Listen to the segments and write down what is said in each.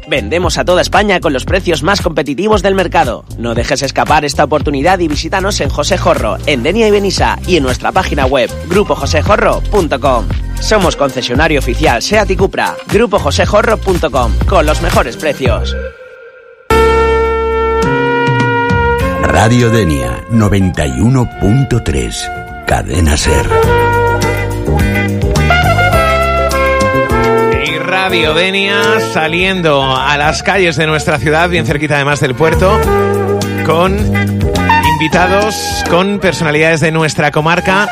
Vendemos a toda España con los precios más competitivos del mercado. No dejes escapar esta oportunidad y visítanos en José Jorro, en Denia y Benissa y en nuestra página web grupojosejorro.com. Somos concesionario oficial SEAT y Cupra. grupojosejorro.com, con los mejores precios. Radio Denia 91.3, Cadena Ser. Radio Denia saliendo a las calles de nuestra ciudad, bien cerquita además del puerto, con invitados, con personalidades de nuestra comarca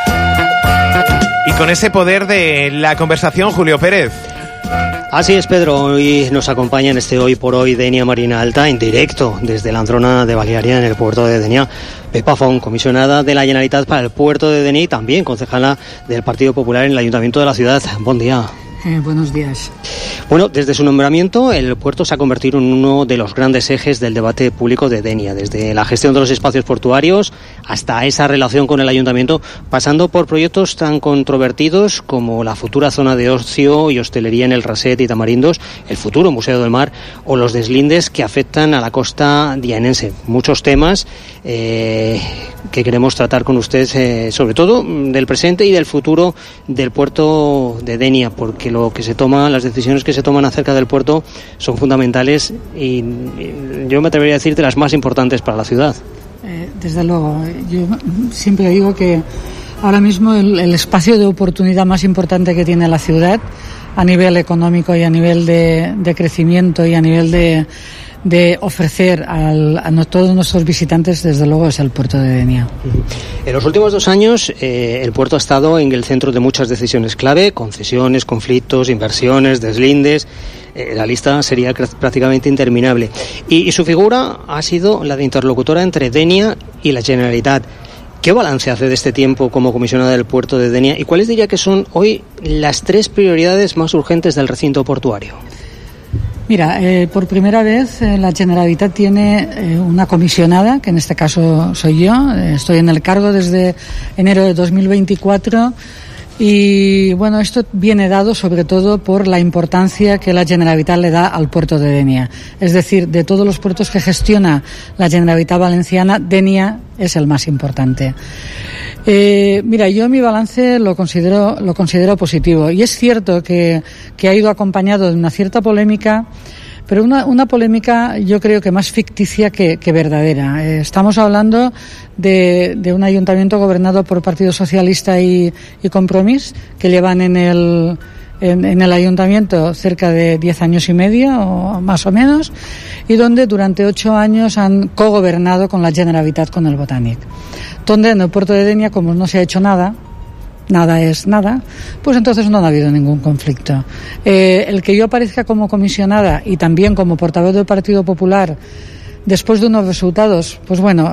y con ese poder de la conversación, Julio Pérez. Así es, Pedro, hoy nos acompaña en este Hoy por Hoy Denia Marina Alta, en directo desde la Androna de Balearia, en el puerto de Denia. Pepa Font, comisionada de la Generalitat para el puerto de Denia y también concejala del Partido Popular en el Ayuntamiento de la ciudad. Buen día. Buenos días. Bueno, desde su nombramiento, el puerto se ha convertido en uno de los grandes ejes del debate público de Denia, desde la gestión de los espacios portuarios hasta esa relación con el ayuntamiento, pasando por proyectos tan controvertidos como la futura zona de ocio y hostelería en el Raset y Tamarindos, el futuro Museo del Mar o los deslindes que afectan a la costa dianense. Muchos temas que queremos tratar con usted, sobre todo del presente y del futuro del puerto de Denia, porque lo que se toma, las decisiones que se toman acerca del puerto son fundamentales y yo me atrevería a decir de las más importantes para la ciudad. Desde luego, yo siempre digo que ahora mismo el espacio de oportunidad más importante que tiene la ciudad a nivel económico y a nivel de crecimiento y a nivel de ofrecer a todos nuestros visitantes, desde luego, es el puerto de Denia. En los últimos 2 años el puerto ha estado en el centro de muchas decisiones clave, concesiones, conflictos, inversiones, deslindes. La lista sería prácticamente interminable. Y su figura ha sido la de interlocutora entre Denia y la Generalitat. ¿Qué balance hace de este tiempo como comisionada del puerto de Denia y cuáles diría que son hoy las 3 prioridades más urgentes del recinto portuario? Mira, por primera vez la Generalitat tiene una comisionada, que en este caso soy yo. Estoy en el cargo desde enero de 2024 y bueno, esto viene dado sobre todo por la importancia que la Generalitat le da al puerto de Denia. Es decir, de todos los puertos que gestiona la Generalitat Valenciana, Denia es el más importante. Mira, yo mi balance lo considero positivo y es cierto que ha ido acompañado de una cierta polémica, pero una polémica yo creo que más ficticia que verdadera. Estamos hablando de un ayuntamiento gobernado por Partido Socialista y Compromís, que llevan en el ayuntamiento cerca de 10 años y medio o más o menos, y donde durante 8 años han cogobernado con la Generalitat, con el Botànic, donde en el puerto de Denia, como no se ha hecho nada es nada, pues entonces no ha habido ningún conflicto. El que yo aparezca como comisionada y también como portavoz del Partido Popular después de unos resultados, pues bueno,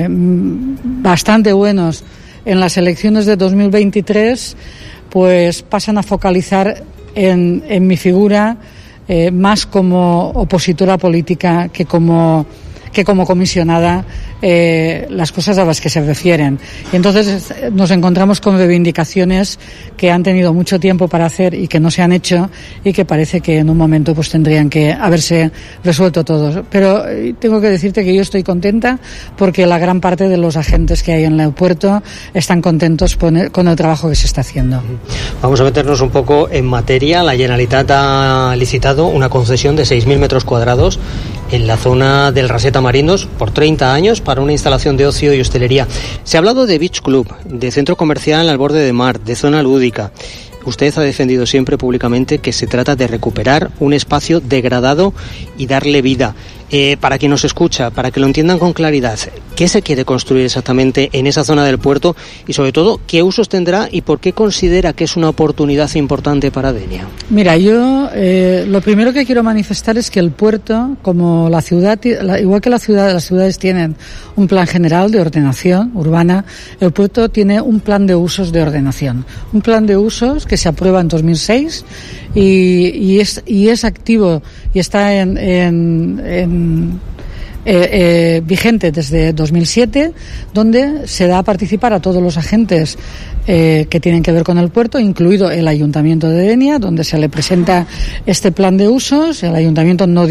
bastante buenos en las elecciones de 2023, pues pasan a focalizar en mi figura más como opositora política que como comisionada las cosas a las que se refieren. Y entonces nos encontramos con reivindicaciones que han tenido mucho tiempo para hacer y que no se han hecho y que parece que en un momento pues tendrían que haberse resuelto todos. Pero tengo que decirte que yo estoy contenta porque la gran parte de los agentes que hay en el puerto están contentos con el trabajo que se está haciendo. Vamos a meternos un poco en materia. La Generalitat ha licitado una concesión de 6.000 metros cuadrados en la zona del Raset Tamarindos por 30 años para una instalación de ocio y hostelería. Se ha hablado de beach club, de centro comercial al borde de mar, de zona lúdica. Usted ha defendido siempre públicamente que se trata de recuperar un espacio degradado y darle vida. Para quien nos escucha, para que lo entiendan con claridad, ¿qué se quiere construir exactamente en esa zona del puerto? Y sobre todo, ¿qué usos tendrá y por qué considera que es una oportunidad importante para Denia? Mira, yo lo primero que quiero manifestar es que el puerto, como la ciudad, igual que las ciudades tienen un plan general de ordenación urbana, el puerto tiene un plan de usos de ordenación. Un plan de usos que se aprueba en 2006 y es activo y está vigente desde 2007, donde se da a participar a todos los agentes que tienen que ver con el puerto, incluido el Ayuntamiento de Denia, donde se le presenta este plan de usos. El Ayuntamiento no